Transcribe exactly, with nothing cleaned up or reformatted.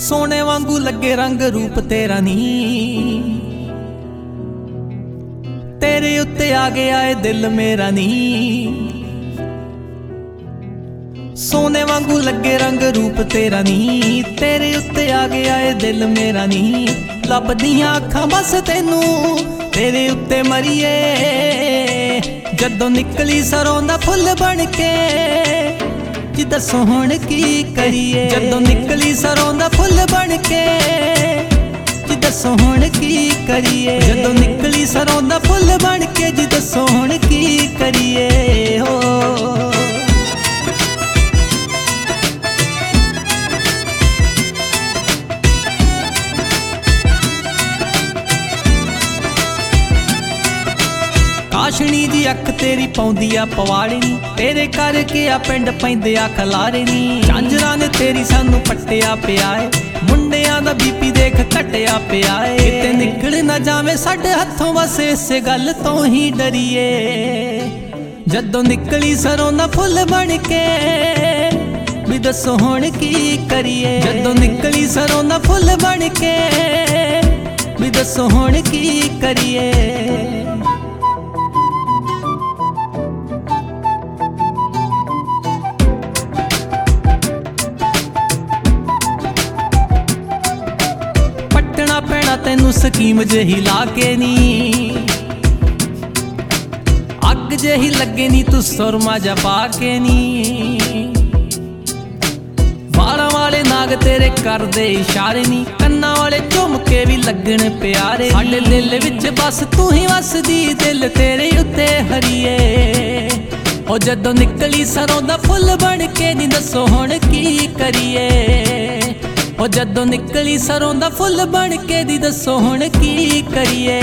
सोने वांगू लगे रंग रूप तेरा नी, तेरे उत्ते आ गया है दिल मेरा नी। सोने वांगू लगे रंग रूप तेरा नी, तेरे उत्ते आ गया है दिल मेरा नी। लभदियां अखां बस तैनू तेरे उत्ते मरीए, जदों निकली सरों दा फुल बन के जी दसो हुण की करिए। जदों निकली सरों दा फुल बन के जी दसो हुण की करिए। जदों निकली सरों दा फुल बन के जी दसो हुण की करिए हो। काशनी जी अख तेरी पौंदी आ पवाड़े नी, तेरे करके आ पिंड पैंदे आ खलारे नी। झांजरां ने तेरी सानू पट्टिया पिया है, मुंडियां दा बीपी देख घटिया पिया है। किते निकल ना जावे साडे हत्थों बस इस गल तो ही डरीए। जदों निकली सरों दा फुल बन के भी दसो हुण की करिए। जदों निकली सरों दा फुल बन के भी दसो हुण की करिए। पैना तैनू स्कीम जही ला के नी, अग जही लगे नी तू सुरमा जा पा के नी। बालां वाले नाग तेरे कर दे इशारे नी, कन्ना वाले झुमके भी लगन प्यारे। साडे दिल विच बस तू ही वसदी, दिल तेरे उत्ते हरिए। ओ जदों निकली सरों दा फुल बन के नी दसो हुण की करिए। ओ जदों निकली सरों दा फुल बन के दी दसो हुण की करिए।